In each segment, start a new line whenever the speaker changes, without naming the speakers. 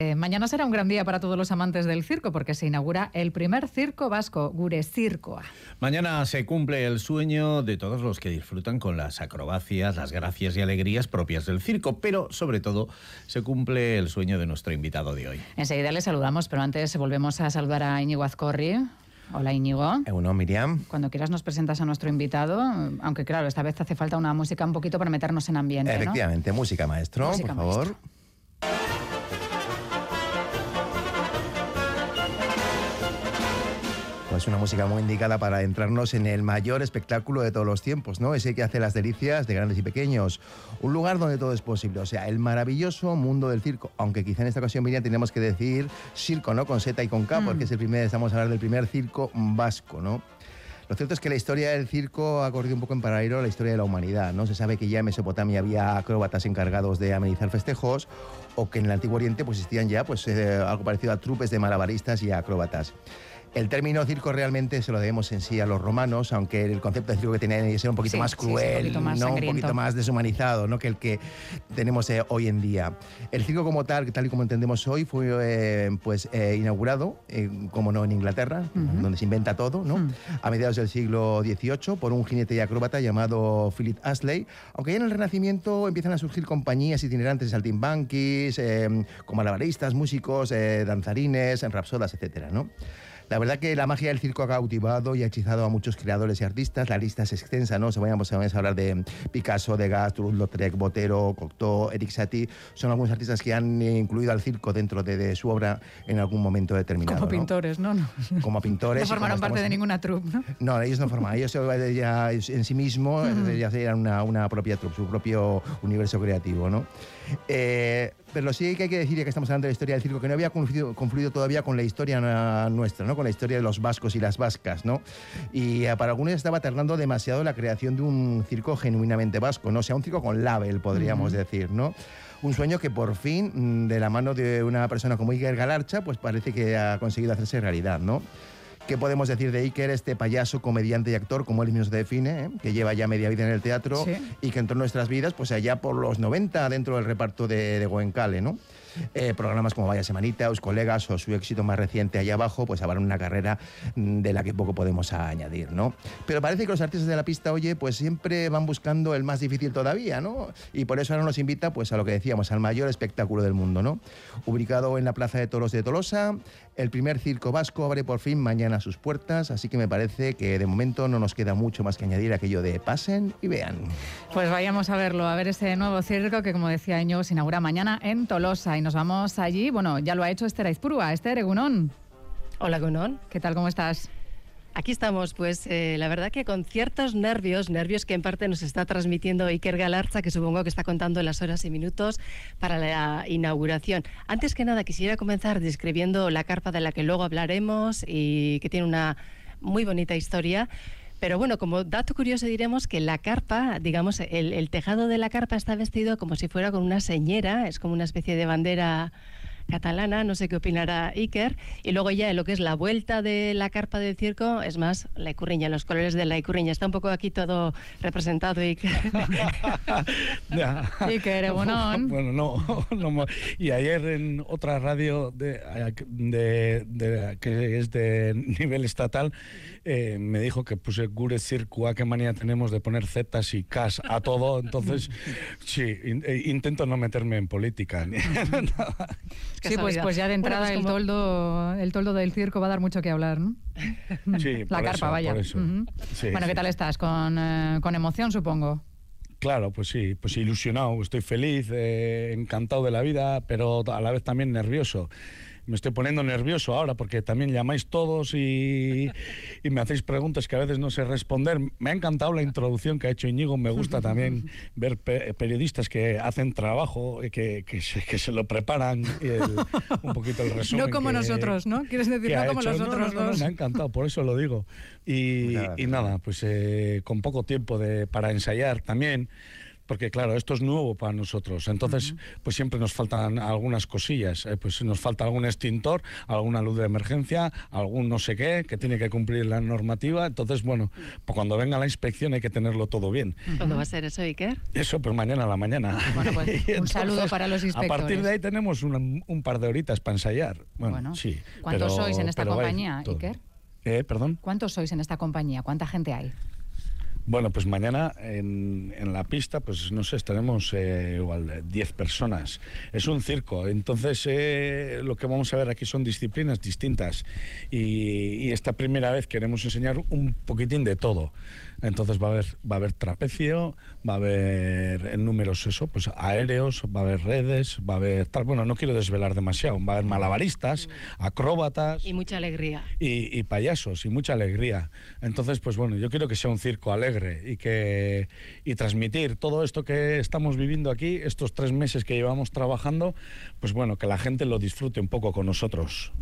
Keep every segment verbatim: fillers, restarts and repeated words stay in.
Eh, mañana será un gran día para todos los amantes del circo porque se inaugura el primer circo vasco, Gure Zirkoa.
Mañana se cumple el sueño de todos los que disfrutan con las acrobacias, las gracias y alegrías propias del circo, pero sobre todo se cumple el sueño de nuestro invitado de hoy.
Enseguida le saludamos, pero antes volvemos a saludar a Íñigo Azcorri. Hola, Íñigo.
Uno, Miriam.
Cuando quieras nos presentas a nuestro invitado, aunque claro, esta vez hace falta una música un poquito para meternos en ambiente,
Efectivamente,
¿no?
música maestro,
música
por favor.
Maestro.
Pues una música muy indicada para adentrarnos en el mayor espectáculo de todos los tiempos, ¿no? Ese que hace las delicias de grandes y pequeños. Un lugar donde todo es posible, o sea, el maravilloso mundo del circo. Aunque quizá en esta ocasión, Miriam, tenemos que decir circo, ¿no? Con Z y con K, mm. porque es el primer, estamos a hablar del primer circo vasco, ¿no? Lo cierto es que la historia del circo ha corrido un poco en paralelo a la historia de la humanidad, ¿no? Se sabe que ya en Mesopotamia había acróbatas encargados de amenizar festejos, o que en el Antiguo Oriente pues, existían ya pues, eh, algo parecido a trupes de malabaristas y acróbatas. El término circo realmente se lo debemos en sí a los romanos, aunque el concepto de circo que tenía que ser un poquito sí, más cruel, sí, un poquito más, ¿no? un poquito más deshumanizado, ¿no? que el que tenemos eh, hoy en día. El circo como tal, tal y como entendemos hoy, fue eh, pues, eh, inaugurado, eh, como no, en Inglaterra, uh-huh. donde se inventa todo, ¿no? Uh-huh. a mediados del siglo dieciocho, por un jinete y acróbata llamado Philip Astley, aunque ya en el Renacimiento empiezan a surgir compañías itinerantes de saltimbanquis, eh, con malabaristas, músicos, eh, danzarines, rapsodas, etcétera, ¿no? La verdad que la magia del circo ha cautivado y ha hechizado a muchos creadores y artistas. La lista es extensa, ¿no? Se vayamos a hablar de Picasso, Degas, Toulouse-Lautrec, Botero, Cocteau, Eric Satie. Son algunos artistas que han incluido al circo dentro de, de su obra en algún momento determinado.
Como
¿no?
pintores, ¿no? no.
Como pintores.
No formaron parte
estamos...
de ninguna troupe, ¿no?
No, ellos no formaban. Ellos ya en sí mismos uh-huh. ya eran una, una propia troupe, su propio universo creativo, ¿no? Eh, pero sí que hay que decir, ya que estamos hablando de la historia del circo, que no había confluido, confluido todavía con la historia nuestra, ¿no? Con la historia de los vascos y las vascas, ¿no? Y eh, para algunos estaba tardando demasiado la creación de un circo genuinamente vasco, ¿no? O sea, un circo con label, podríamos uh-huh. decir, ¿no? Un sueño que por fin, de la mano de una persona como Iker Galarcha, pues parece que ha conseguido hacerse realidad, ¿no? ¿Qué podemos decir de Iker, este payaso, comediante y actor, como él mismo se define, ¿eh? que lleva ya media vida en el teatro sí. y que entró en nuestras vidas pues allá por los noventa dentro del reparto de, de Goenkale, ¿no? Eh, programas como Vaya Semanita, Os Colegas o su éxito más reciente Allá Abajo, pues avalan una carrera de la que poco podemos añadir, ¿no? Pero parece que los artistas de la pista, oye, pues siempre van buscando el más difícil todavía, ¿no? Y por eso ahora nos invita, pues a lo que decíamos, al mayor espectáculo del mundo, ¿no? Ubicado en la Plaza de Toros de Tolosa, el primer circo vasco abre por fin mañana sus puertas, así que me parece que de momento no nos queda mucho más que añadir aquello de pasen y vean.
Pues vayamos a verlo, a ver ese nuevo circo que, como decía Íñigo, se inaugura mañana en Tolosa. Y nos vamos allí, bueno, ya lo ha hecho Esther Aizpurua. Esther, Egunon.
Hola, Egunon.
¿Qué tal, cómo estás?
Aquí estamos, pues eh, la verdad que con ciertos nervios, nervios que en parte nos está transmitiendo Iker Galarcha, que supongo que está contando las horas y minutos para la inauguración. Antes que nada, quisiera comenzar describiendo la carpa de la que luego hablaremos y que tiene una muy bonita historia. Pero bueno, como dato curioso diremos que la carpa, digamos, el, el tejado de la carpa está vestido como si fuera con una señera, es como una especie de bandera catalana, no sé qué opinará Iker, y luego ya en lo que es la vuelta de la carpa del circo es más la icurriña, los colores de la icurriña. Está un poco aquí todo representado, Iker.
Iker, bueno.
Bueno, no, no, y ayer en otra radio de, de, de, que es de nivel estatal, eh, me dijo que puse Gure Zirkoa, qué manía tenemos de poner zetas y cas a todo, entonces sí, in, intento no meterme en política.
Sí, pues, pues ya de entrada bueno, pues como... el toldo el toldo del circo va a dar mucho que hablar, ¿no?
Sí,
la carpa,
eso,
vaya.
Por eso.
Uh-huh.
Sí,
bueno, ¿qué
sí.
tal estás? Con, eh, con emoción, supongo.
Claro, pues sí, pues ilusionado, estoy feliz, eh, encantado de la vida, pero a la vez también nervioso. Me estoy poniendo nervioso ahora porque también llamáis todos y, y me hacéis preguntas que a veces no sé responder. Me ha encantado la introducción que ha hecho Íñigo. Me gusta también ver pe periodistas que hacen trabajo, que, que, se, que se lo preparan y el, un poquito el resumen.
No como
que,
nosotros, ¿no? ¿Quieres decir no como
hecho.
los
no,
otros
no, no,
dos?
no, me ha encantado, por eso lo digo. Y, y nada, pues eh, con poco tiempo de, para ensayar también. porque claro, esto es nuevo para nosotros, entonces uh-huh. pues siempre nos faltan algunas cosillas, eh, pues nos falta algún extintor, alguna luz de emergencia, algún no sé qué, que tiene que cumplir la normativa, entonces bueno, pues cuando venga la inspección hay que tenerlo todo bien.
Uh-huh. ¿Cuándo va a ser eso, Iker?
Eso, pues mañana a la mañana.
Bueno, pues entonces, un saludo para los inspectores.
A partir de ahí tenemos un, un par de horitas para ensayar. Bueno, bueno sí.
¿Cuántos
pero,
sois en esta compañía,
todo.
Iker?
Eh, ¿Perdón?
¿Cuántos sois en esta compañía? ¿Cuánta gente hay?
Bueno, pues mañana en, en la pista, pues no sé, estaremos eh, igual diez personas. Es un circo, entonces eh, lo que vamos a ver aquí son disciplinas distintas y, y esta primera vez queremos enseñar un poquitín de todo. Entonces va a haber va a haber trapecio, va a haber en números eso, pues aéreos, va a haber redes, va a haber tal, bueno, no quiero desvelar demasiado, va a haber malabaristas, acróbatas
y mucha alegría.
Y, y payasos y mucha alegría. Entonces, pues bueno, yo quiero que sea un circo alegre y que y transmitir todo esto que estamos viviendo aquí, estos tres meses que llevamos trabajando, pues bueno, que la gente lo disfrute un poco con nosotros.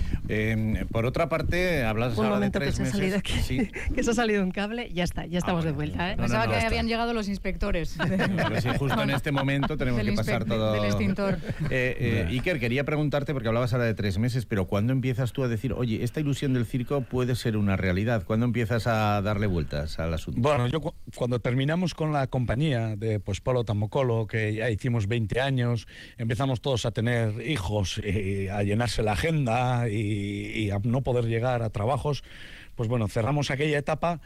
Eh, por otra parte, hablas
un
ahora
momento
de tres
que se
meses.
ha salido aquí,
¿Sí?
que se ha salido un cable, ya está, ya estamos ah, bueno, de vuelta. ¿eh?
No, Pensaba
no, no,
que
está.
habían llegado los inspectores.
Claro, sí, justo en este momento tenemos
del
que pasar todo.
Del extintor.
Eh, eh, Iker, quería preguntarte, porque hablabas ahora de tres meses, pero ¿cuándo empiezas tú a decir, oye, esta ilusión del circo puede ser una realidad? ¿Cuándo empiezas a darle vueltas al asunto?
Bueno, yo cu cuando terminamos con la compañía de pues Polo Tamocolo, que ya hicimos veinte años, empezamos todos a tener hijos, y a llenarse la agenda y, y a no poder llegar a trabajos, pues bueno, cerramos aquella etapa.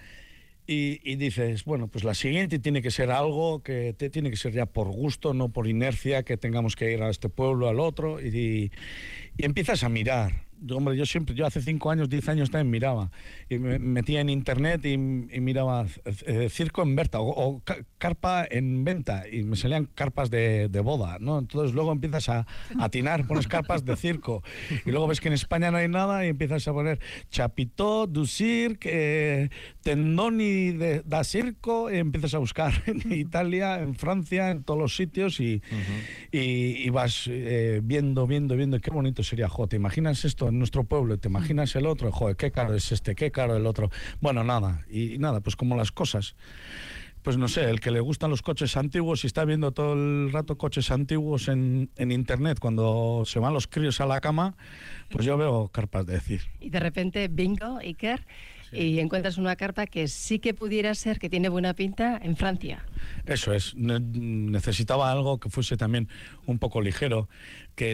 Y, y dices, bueno, pues la siguiente tiene que ser algo que te, tiene que ser ya por gusto, no por inercia, que tengamos que ir a este pueblo, al otro, y, y empiezas a mirar. Yo, hombre, yo siempre, yo hace cinco años, diez años también miraba, y me metía en internet y, y miraba eh, circo en venta, o, o carpa en venta, y me salían carpas de, de boda, ¿no? Entonces luego empiezas a atinar, pones carpas de circo, y luego ves que en España no hay nada, y empiezas a poner chapitó, du cirque, eh, tendoni de, da circo, y empiezas a buscar en Italia, en Francia, en todos los sitios, y, uh-huh. y, y vas eh, viendo, viendo, viendo, qué bonito sería, jo, ¿te imaginas esto en nuestro pueblo? ¿Te imaginas el otro? Joder, qué caro es este, qué caro el otro. Bueno, nada, y, y nada, pues como las cosas. Pues no sé, el que le gustan los coches antiguos y está viendo todo el rato coches antiguos en, en internet cuando se van los críos a la cama, pues yo veo carpas de decir.
Y de repente, bingo, Iker, sí. Y encuentras una carpa que sí que pudiera ser que tiene buena pinta en Francia.
Eso es, ne- necesitaba algo que fuese también un poco ligero, que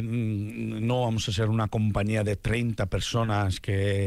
no vamos a ser una compañía de treinta personas,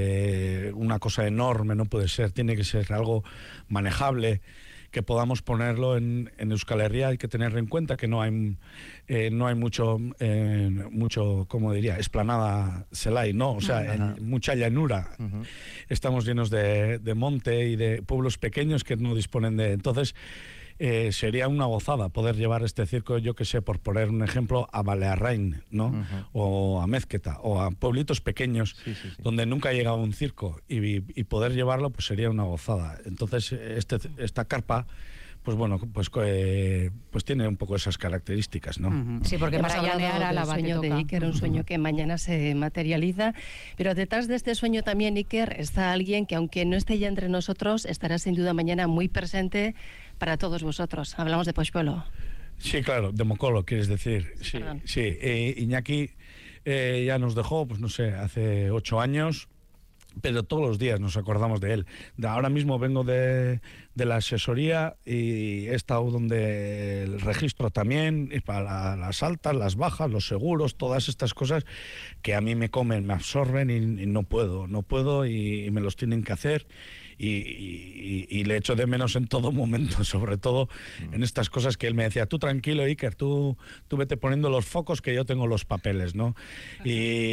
que una cosa enorme no puede ser, tiene que ser algo manejable, que podamos ponerlo en, en Euskal Herria. Hay que tener en cuenta que no hay eh, no hay mucho eh, mucho como diría esplanada Zelai, no, o sea, en, mucha llanura. Uh-huh. Estamos llenos de, de monte y de pueblos pequeños que no disponen de, entonces Eh, sería una gozada poder llevar este circo, yo que sé, por poner un ejemplo, a Balearrain, ¿no? Uh-huh. O a Mézqueta, o a pueblitos pequeños, sí, sí, sí. donde nunca ha llegado un circo, y, y poder llevarlo pues sería una gozada. Entonces este, esta carpa, pues bueno, pues, eh, pues tiene un poco esas características, ¿no?
Uh-huh. Sí, porque para llanear a la sueño de Iker, un sueño que mañana se materializa, pero detrás de este sueño también, Iker, está alguien que aunque no esté ya entre nosotros, estará sin duda mañana muy presente para todos vosotros. Hablamos de Pochpolo.
Sí, claro, de Mocolo, quieres decir. Sí, sí. Eh, Iñaki eh, ya nos dejó, pues no sé, hace ocho años, pero todos los días nos acordamos de él. Ahora mismo vengo de, de la asesoría y he estado donde el registro también, y para las altas, las bajas, los seguros, todas estas cosas que a mí me comen, me absorben y, y no puedo, no puedo y, y me los tienen que hacer. Y, y, y le echo de menos en todo momento, sobre todo mm. en estas cosas que él me decía, tú tranquilo, Iker, tú, tú vete poniendo los focos que yo tengo los papeles, ¿no? Y,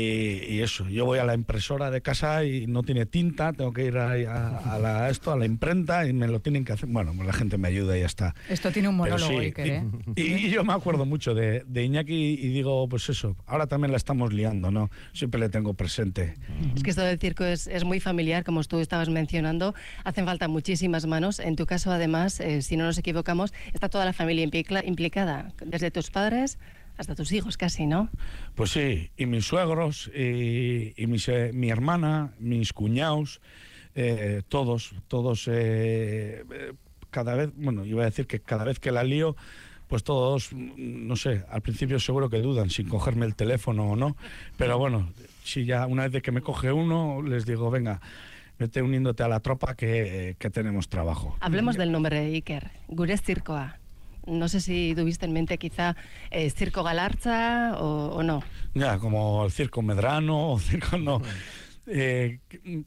y eso, yo voy a la impresora de casa y no tiene tinta, tengo que ir a, a, a la, esto, a la imprenta y me lo tienen que hacer, bueno, pues la gente me ayuda y ya está.
Esto tiene un monólogo, sí, Iker, ¿eh?
Y, y yo me acuerdo mucho de, de Iñaki y digo, pues eso, ahora también la estamos liando, ¿no? Siempre le tengo presente.
Es que esto del circo es, es muy familiar, como tú estabas mencionando. Hacen falta muchísimas manos. En tu caso, además, eh, si no nos equivocamos, está toda la familia implica, implicada, desde tus padres hasta tus hijos casi, ¿no?
Pues sí, y mis suegros, y, y mis, eh, mi hermana, mis cuñados, eh, todos, todos... Eh, cada vez, bueno, iba a decir que cada vez que la lío, pues todos, no sé, al principio seguro que dudan si cogerme el teléfono o no, pero bueno, si ya una vez de que me coge uno, les digo, venga, vete uniéndote a la tropa que, que tenemos trabajo.
Hablemos del nombre, Iker, Gure Zirkoa. No sé si tuviste en mente quizá eh, Circo Galarza o, o no.
Ya, como el Circo Medrano o Circo no. Eh,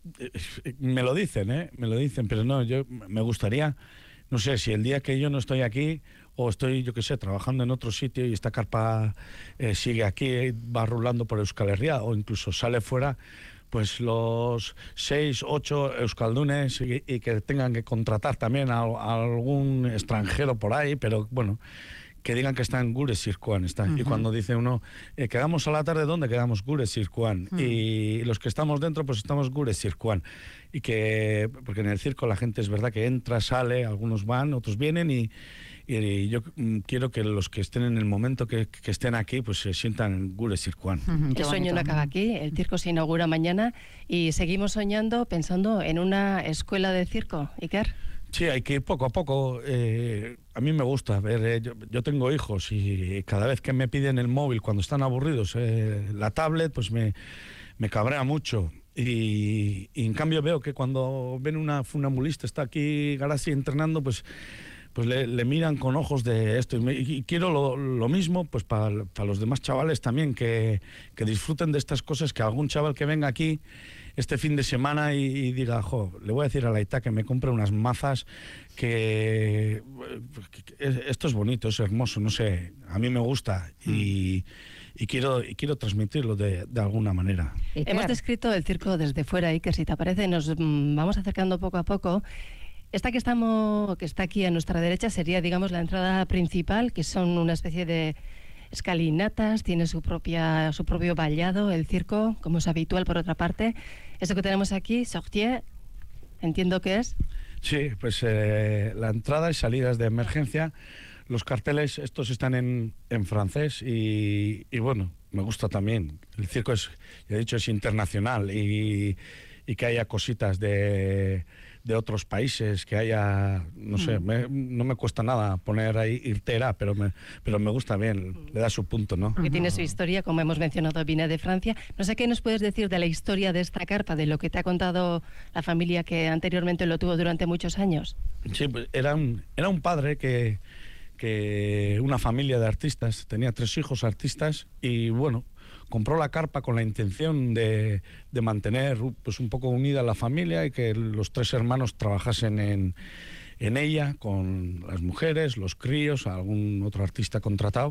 me lo dicen, ¿eh? Me lo dicen, pero no, yo me gustaría, no sé, si el día que yo no estoy aquí o estoy, yo qué sé, trabajando en otro sitio y esta carpa eh, sigue aquí, va rulando por Euskal Herria o incluso sale fuera, pues los seis, ocho euskaldunes y, y que tengan que contratar también a, a algún extranjero por ahí, pero bueno, que digan que está en Gure Zirkoan. Está. Uh-huh. Y cuando dice uno, eh, quedamos a la tarde, ¿dónde quedamos? Gure Zirkoan. Uh-huh. Y los que estamos dentro, pues estamos Gure Zirkoan. Y que, porque en el circo la gente es verdad que entra, sale, algunos van, otros vienen y, y yo quiero que los que estén en el momento que, que estén aquí, pues se sientan Gure Zirkoan.
Uh-huh. El sueño no acaba aquí, el circo se inaugura mañana y seguimos soñando, pensando en una escuela de circo. Iker.
Sí, hay que ir poco a poco. Eh, a mí me gusta ver, eh, yo, yo tengo hijos y cada vez que me piden el móvil cuando están aburridos, eh, la tablet, pues me, me cabrea mucho. Y, y en cambio veo que cuando ven una funambulista está aquí Garasi entrenando, pues pues le, le miran con ojos de esto. Y, me, y quiero lo, lo mismo pues para, para los demás chavales también, que, que disfruten de estas cosas, que algún chaval que venga aquí este fin de semana y, y diga, jo, le voy a decir a la Ita que me compre unas mazas, que, que esto es bonito, es hermoso, no sé, a mí me gusta y, y, quiero, y quiero transmitirlo de, de alguna manera.
Hemos descrito el circo desde fuera, Iker, si te parece, nos vamos acercando poco a poco. Esta que, estamos, que está aquí a nuestra derecha sería, digamos, la entrada principal, que son una especie de escalinatas, tiene su, propia, su propio vallado, el circo, como es habitual por otra parte. Eso que tenemos aquí, sortie, entiendo que es.
Sí, pues eh, la entrada y salidas de emergencia. Los carteles, estos están en, en francés y, y bueno, me gusta también. El circo es, ya he dicho, es internacional y, y que haya cositas de... de otros países, que haya, no sé, me, no me cuesta nada poner ahí Irtera, pero me, pero me gusta bien, le da su punto, ¿no?
Que tiene su historia, como hemos mencionado, viene de Francia. No sé qué nos puedes decir de la historia de esta carpa, de lo que te ha contado la familia que anteriormente lo tuvo durante muchos años.
Sí, pues era un, era un padre que, que, una familia de artistas, tenía tres hijos artistas y bueno, compró la carpa con la intención de, de mantener pues, un poco unida la familia y que los tres hermanos trabajasen en, en ella, con las mujeres, los críos, algún otro artista contratado.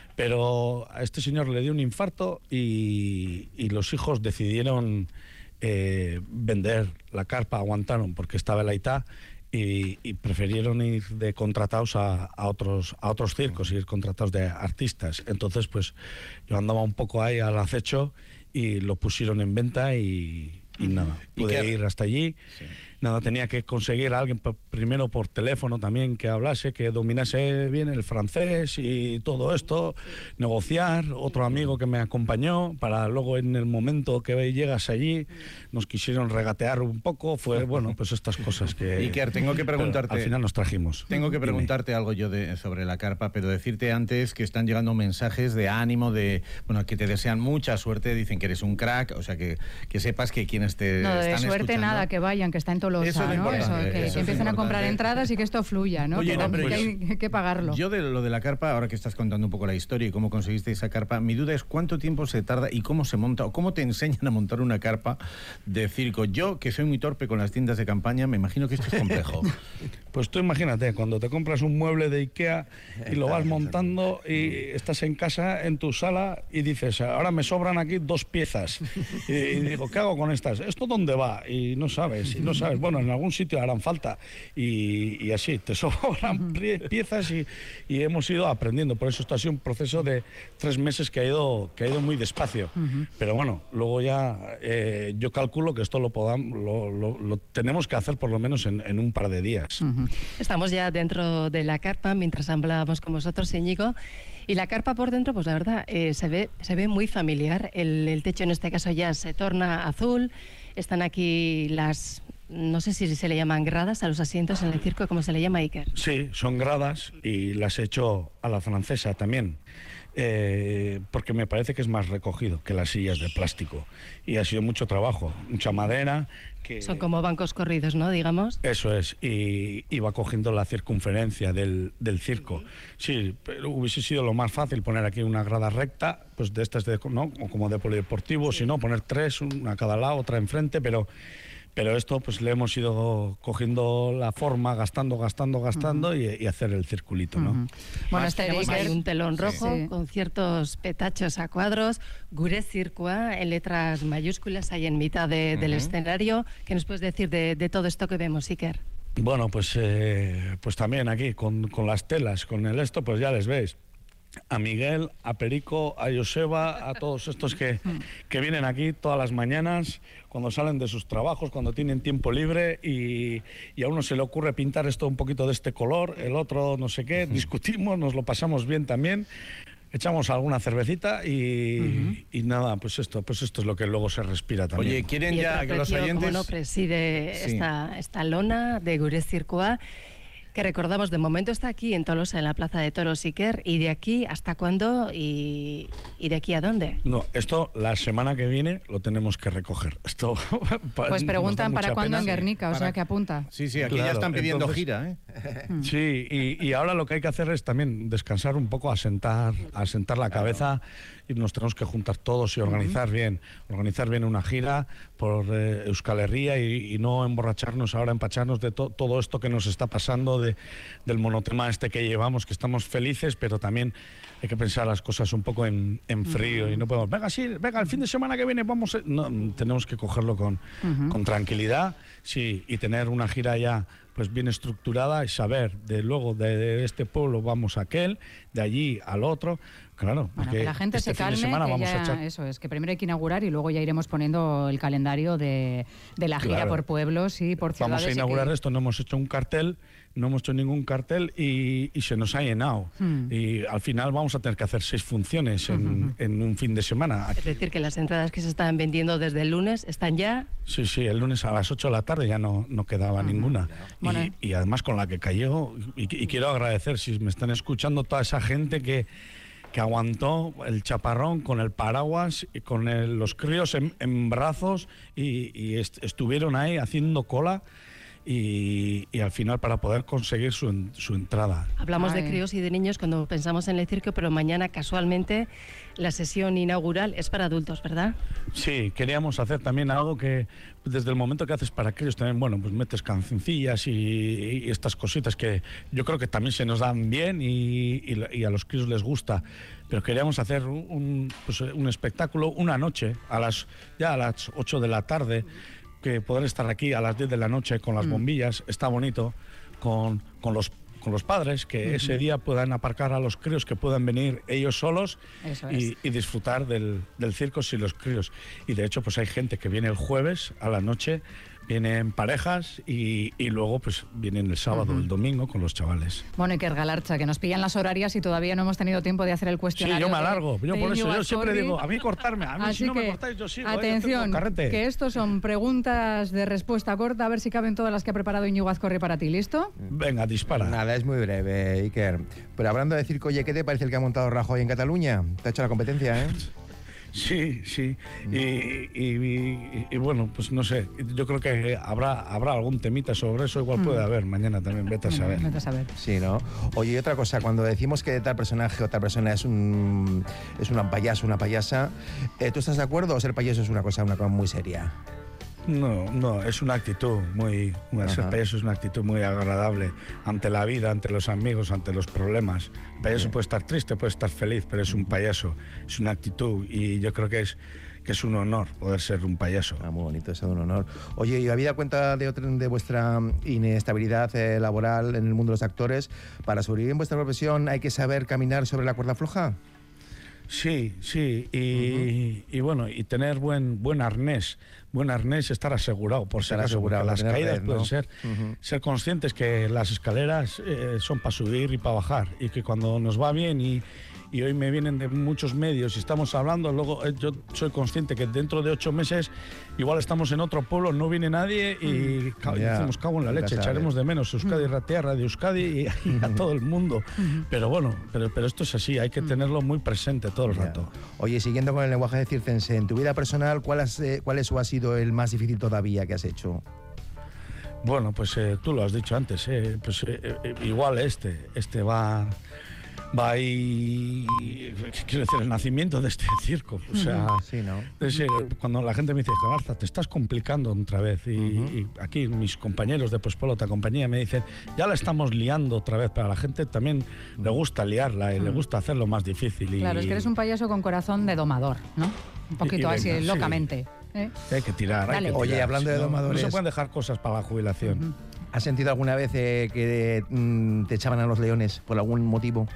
Pero a este señor le dio un infarto y, y los hijos decidieron eh, vender la carpa, aguantaron porque estaba el Aitá. Y, y prefirieron ir de contratados a, a otros a otros circos, ir contratados de artistas. Entonces, pues yo andaba un poco ahí al acecho y lo pusieron en venta y, y nada, pude ir hasta allí. Sí. Nada, tenía que conseguir a alguien primero por teléfono también que hablase, que dominase bien el francés y todo esto, negociar, otro amigo que me acompañó para luego en el momento que llegas allí nos quisieron regatear un poco, fue bueno, pues estas cosas que...
Iker, tengo que preguntarte...
Al final nos trajimos.
Tengo que preguntarte Dime. algo yo de, sobre la carpa, pero decirte antes que están llegando mensajes de ánimo, de bueno, que te desean mucha suerte, dicen que eres un crack, o sea, que, que sepas que quienes te
no,
están
de suerte
escuchando...
nada, que vayan, que está en Tolosa, eso es ¿no? Eso, que, eso que empiecen a comprar entradas y que esto fluya, ¿no?
Oye,
que,
no, pero
que
yo,
hay que pagarlo.
Yo de lo de la carpa, ahora que estás contando un poco la historia y cómo conseguiste esa carpa, mi duda es cuánto tiempo se tarda y cómo se monta o cómo te enseñan a montar una carpa de circo. Yo, que soy muy torpe con las tiendas de campaña, me imagino que esto es complejo.
Pues tú imagínate, cuando te compras un mueble de Ikea y lo vas montando y estás en casa, en tu sala, y dices, ahora me sobran aquí dos piezas. Y, y digo, ¿qué hago con estas? ¿Esto dónde va? Y no sabes, y no sabes. Bueno, en algún sitio harán falta. Y, y así, te sobran piezas y, y hemos ido aprendiendo. Por eso esto ha sido un proceso de tres meses que ha ido, que ha ido muy despacio. Uh-huh. Pero bueno, luego ya eh, yo calculo que esto lo, podamos, lo, lo, lo tenemos que hacer por lo menos en, en un par de días.
Uh-huh. Estamos ya dentro de la carpa mientras hablábamos con vosotros, Íñigo. Y la carpa por dentro, pues la verdad, eh, se ve, se ve muy familiar. El, el techo en este caso ya se torna azul. Están aquí las no sé si se le llaman gradas a los asientos en el circo, ¿cómo se le llama, Iker?
Sí, son gradas y las he hecho a la francesa también. Eh, porque me parece que es más recogido que las sillas de plástico y ha sido mucho trabajo, mucha madera que...
Son como bancos corridos, ¿no? Digamos.
Eso es, y, y va cogiendo la circunferencia del, del circo. Sí, pero hubiese sido lo más fácil poner aquí una grada recta, pues de estas de, ¿no? O como de polideportivo, sí. Si no, poner tres, una a cada lado, otra enfrente, pero... Pero esto pues le hemos ido cogiendo la forma, gastando, gastando, gastando uh-huh. y, y hacer el circulito, ¿no?
Uh-huh. Bueno,
este tenemos ahí un telón rojo sí. con ciertos petachos a cuadros, Gure Zirkoa en letras mayúsculas ahí en mitad de, uh-huh. del escenario. ¿Qué nos puedes decir de, de todo esto que vemos, Iker?
Bueno, pues, eh, pues también aquí con, con las telas, con el esto, pues ya les veis. A Miguel, a Perico, a Joseba, a todos estos que, que vienen aquí todas las mañanas, cuando salen de sus trabajos, cuando tienen tiempo libre y, y a uno se le ocurre pintar esto un poquito de este color, el otro no sé qué, discutimos, nos lo pasamos bien también, echamos alguna cervecita y, uh-huh. y nada, pues esto, pues esto es lo que luego se respira también.
Oye, ¿quieren y ya que los oyentes...?
Como no preside sí. esta, esta lona de Gure Zirkoa, que recordamos, de momento está aquí en Tolosa, en la Plaza de Toros, Iker, y de aquí hasta cuándo y, y de aquí a dónde.
No, esto la semana que viene lo tenemos que recoger. Esto
pues preguntan para cuándo en Guernica, sí, o sea
para...
que apunta.
Sí, sí, aquí
claro,
ya están pidiendo
entonces,
gira, ¿eh?
Sí, y, y ahora lo que hay que hacer es también descansar un poco, asentar, asentar la cabeza y nos tenemos que juntar todos y organizar uh-huh. bien, organizar bien una gira por eh, Euskal Herria y, y no emborracharnos ahora, empacharnos de to, todo esto que nos está pasando, de, del monotema este que llevamos, que estamos felices, pero también hay que pensar las cosas un poco en, en frío uh-huh. y no podemos, venga, sí, venga, el fin de semana que viene vamos, a... no, tenemos que cogerlo con, uh-huh. con tranquilidad, sí, y tener una gira ya pues bien estructurada y saber de luego de, de este pueblo vamos a aquel, de allí al otro. Claro,
bueno, que la gente
este
se calme,
fin de
que
vamos
ya,
a echar...
eso es, que primero hay que inaugurar y luego ya iremos poniendo el calendario de, de la gira
claro.
por pueblos y por ciudades.
Vamos a inaugurar
que...
esto, no hemos hecho un cartel, no hemos hecho ningún cartel y, y se nos ha llenado. Hmm. Y al final vamos a tener que hacer seis funciones en, uh-huh. en un fin de semana.
Es decir, que las entradas que se estaban vendiendo desde el lunes están ya...
Sí, sí, el lunes a las ocho de la tarde ya no, no quedaba uh-huh. ninguna. Bueno. Y, y además con la que cayó, y, y quiero agradecer, si me están escuchando, toda esa gente que... que aguantó el chaparrón con el paraguas y con el, los críos en, en brazos y, y est estuvieron ahí haciendo cola y, y al final para poder conseguir su, su entrada.
Hablamos
Ay.
de críos y de niños cuando pensamos en el circo, pero mañana casualmente la sesión inaugural es para adultos, ¿verdad?
Sí, queríamos hacer también algo que desde el momento que haces para críos también, bueno, pues metes cancioncillas y, y estas cositas que yo creo que también se nos dan bien y, y, y a los críos les gusta, pero queríamos hacer un, pues un espectáculo una noche, a las ya a las ocho de la tarde, que poder estar aquí a las diez de la noche con las mm. bombillas, está bonito, con, con los con los padres, que uh-huh. ese día puedan aparcar a los críos, que puedan venir ellos solos y, y disfrutar del, del circo sin los críos. Y de hecho, pues hay gente que viene el jueves a la noche, vienen parejas y, y luego pues vienen el sábado, uh-huh. el domingo con los chavales.
Bueno, Iker Galarcha, que nos pillan las horarias y todavía no hemos tenido tiempo de hacer el cuestionario.
Sí, yo me alargo,
de,
yo
de
por eso, yo siempre
Corri.
digo, a mí cortarme, a mí
Así
si no
que,
me cortáis yo sigo.
atención,
eh, yo
que estos son preguntas de respuesta corta, a ver si caben todas las que ha preparado Íñigo Azcorri para ti, ¿listo?
Venga, dispara.
Nada, es muy breve, Iker. Pero hablando de circo, oye, ¿qué te parece el que ha montado Rajoy en Cataluña? Te ha hecho la competencia, ¿eh?
Sí, sí, y, y, y, y bueno, pues no sé, yo creo que habrá habrá algún temita sobre eso, igual mm. puede haber mañana también, vete a saber.
Vete a saber.
Sí, ¿no? Oye, y otra cosa, cuando decimos que tal personaje o tal persona es un es una payaso, una payasa, eh, ¿tú estás de acuerdo o ser payaso es una cosa, una cosa muy seria?
No, no, es una actitud muy, ser payaso es una actitud muy agradable ante la vida, ante los amigos, ante los problemas. El payaso sí. puede estar triste, puede estar feliz, pero es un payaso, es una actitud y yo creo que es que es un honor poder ser un payaso.
Ah, muy bonito, es un honor. Oye, ¿y habida cuenta de, otra, de vuestra inestabilidad eh, laboral en el mundo de los actores? ¿Para sobrevivir en vuestra profesión hay que saber caminar sobre la cuerda floja?
Sí, sí, y, uh-huh. y bueno, y tener buen buen arnés, buen arnés, estar asegurado, por ser asegurado. Las caídas red, pueden ¿no? ser, uh-huh. ser conscientes que las escaleras eh, son para subir y para bajar, y que cuando nos va bien y, y hoy me vienen de muchos medios y estamos hablando, luego eh, yo soy consciente que dentro de ocho meses igual estamos en otro pueblo, no viene nadie y, ca- y
Ya,
decimos, cago en la
nunca
leche,
sabes.
echaremos de menos Euskadi, Ratia, Radio Euskadi y, y a todo el mundo. Pero bueno, pero, pero esto es así, hay que tenerlo muy presente todo el
Ya.
rato.
Oye, siguiendo con el lenguaje de circense, en tu vida personal, ¿cuál, has, eh, cuál es o ha sido el más difícil todavía que has hecho?
Bueno, pues eh, tú lo has dicho antes, eh, pues eh, eh, igual este, este va, va ahí, quiero decir, el nacimiento de este circo. O sea,
Sí, ¿no?
es, eh, cuando la gente me dice, Galarza, te estás complicando otra vez, y, y aquí mis compañeros de Pues Pelota compañía me dicen, ya la estamos liando otra vez, pero a la gente también le gusta liarla y le gusta hacerlo más difícil. Y,
Claro, es que eres un payaso con corazón de domador, ¿no? Un poquito
y
así,
venga, sí.
locamente. ¿eh?
hay que tirar, hay
Dale.
que tirar.
Oye, hablando de
Si no,
domadores-
no se pueden dejar cosas para la jubilación.
¿Has sentido alguna vez eh, que mm, te echaban a los leones por algún motivo?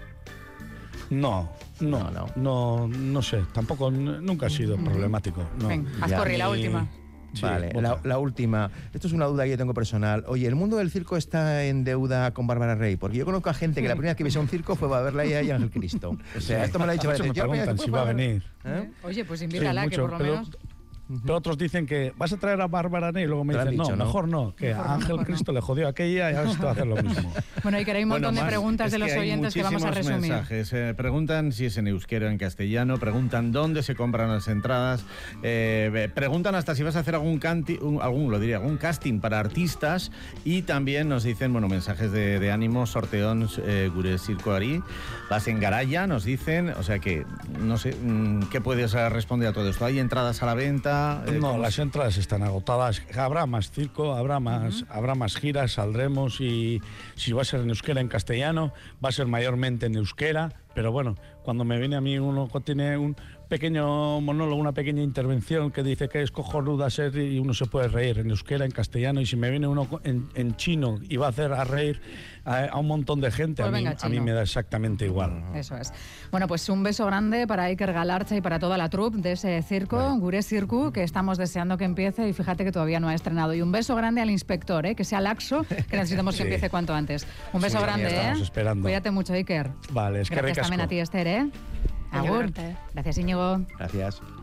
No, no,
No, no.
no, no, sé, tampoco, n- nunca ha sido problemático. No.
Venga, haz
Ya.
corri la
Ni-
última.
Sí,
Vale,
boca.
la, la última. Esto es una duda que yo tengo personal. Oye, ¿el mundo del circo está en deuda con Bárbara Rey? Porque yo conozco a gente que la primera vez que visitó un circo fue para verla a ella y a Ángel Cristo. O sea, esto me lo ha dicho
De hecho,
varias
me
veces. Yo la primera
preguntan
vez
si
que
va a
fue para-
venir.
¿Eh?
Oye, pues
Sí,
invítala, que
mucho,
por lo
pero,
menos...
pero otros dicen que vas a traer a Bárbara Ney y luego me
Te lo han
dicen,
dicho,
no,
¿no?
mejor no, que
Mejor no,
a Ángel
mejor no.
Cristo le jodió aquella y ahora se te va a hacer lo mismo.
Bueno, y que hay un montón
Bueno,
de
más,
preguntas
es
de los
que hay
oyentes que vamos a
muchísimos
resumir.
mensajes. Eh, preguntan si es en euskera o en castellano, preguntan dónde se compran las entradas, eh, preguntan hasta si vas a hacer algún, canti, un, algún, lo diría, algún casting para artistas, y también nos dicen, bueno, mensajes de, de ánimo, sorteón, eh, gure zirkoari, vas en Garaya, nos dicen, o sea que, no sé, mm, ¿qué puedes eh, responder a todo esto? ¿Hay entradas a la venta? Eh,
No,
¿cómo
las
se-
entradas están agotadas. Habrá más circo, habrá más, habrá más giras, saldremos, y si va a ser en euskera, en castellano, va a ser mayormente en euskera, pero bueno, cuando me viene a mí uno que tiene un pequeño monólogo, una pequeña intervención que dice que es cojonuda ser, y uno se puede reír en euskera, en castellano, y si me viene uno en, en chino y va a hacer a reír a, a un montón de gente,
Pues
a, mí,
venga,
a mí
chino.
me da exactamente igual.
Eso es. Bueno, pues un beso grande para Iker Galarza y para toda la troupe de ese circo, Gure Circu, que estamos deseando que empiece, y fíjate que todavía no ha estrenado. Y un beso grande al inspector, ¿eh? Que sea laxo, que necesitamos que
Sí.
empiece cuanto antes. Un beso
Sí,
grande,
ya estamos
¿eh?
esperando.
Cuídate mucho, Iker.
Vale, es que
Gracias también a ti, Esther, ¿eh? Agur.
Igualmente.
Gracias, Íñigo.
Gracias.